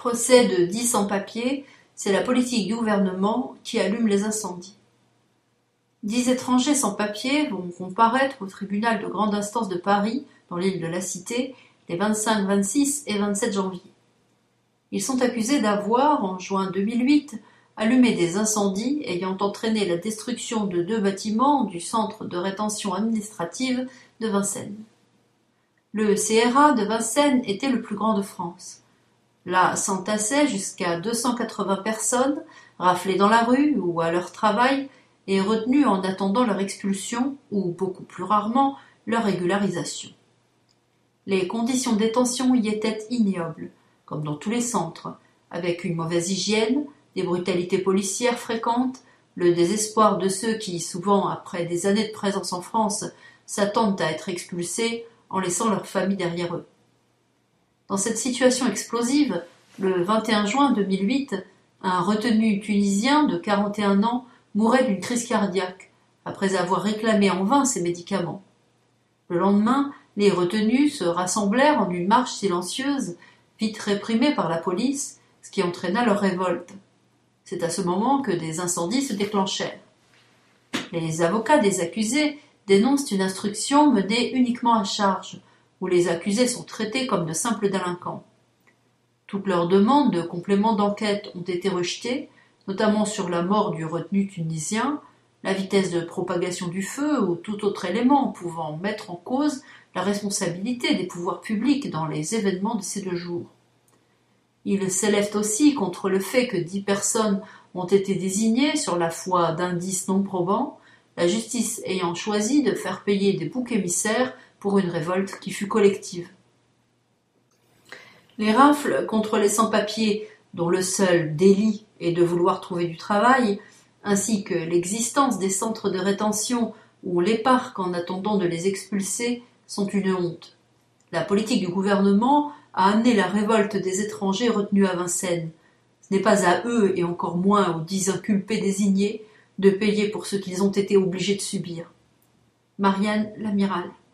Procès de 10 sans-papiers, c'est la politique du gouvernement qui allume les incendies. 10 étrangers sans-papiers vont comparaître au tribunal de grande instance de Paris, dans l'île de la Cité, les 25, 26 et 27 janvier. Ils sont accusés d'avoir, en juin 2008, allumé des incendies ayant entraîné la destruction de 2 bâtiments du centre de rétention administrative de Vincennes. Le CRA de Vincennes était le plus grand de France. Là s'entassaient jusqu'à 280 personnes, raflées dans la rue ou à leur travail, et retenues en attendant leur expulsion ou, beaucoup plus rarement, leur régularisation. Les conditions de détention y étaient ignobles, comme dans tous les centres, avec une mauvaise hygiène, des brutalités policières fréquentes, le désespoir de ceux qui, souvent après des années de présence en France, s'attendent à être expulsés en laissant leur famille derrière eux. Dans cette situation explosive, le 21 juin 2008, un retenu tunisien de 41 ans mourait d'une crise cardiaque, après avoir réclamé en vain ses médicaments. Le lendemain, les retenus se rassemblèrent en une marche silencieuse, vite réprimée par la police, ce qui entraîna leur révolte. C'est à ce moment que des incendies se déclenchèrent. Les avocats des accusés dénoncent une instruction menée uniquement à charge, où les accusés sont traités comme de simples délinquants. Toutes leurs demandes de complément d'enquête ont été rejetées, notamment sur la mort du retenu tunisien, la vitesse de propagation du feu ou tout autre élément pouvant mettre en cause la responsabilité des pouvoirs publics dans les événements de ces 2 jours. Ils s'élèvent aussi contre le fait que 10 personnes ont été désignées sur la foi d'indices non probants, la justice ayant choisi de faire payer des boucs émissaires pour une révolte qui fut collective. Les rafles contre les sans-papiers, dont le seul délit est de vouloir trouver du travail, ainsi que l'existence des centres de rétention où on les parque en attendant de les expulser, sont une honte. La politique du gouvernement a amené la révolte des étrangers retenus à Vincennes. Ce n'est pas à eux, et encore moins aux 10 inculpés désignés, de payer pour ce qu'ils ont été obligés de subir. Marianne Lamiral.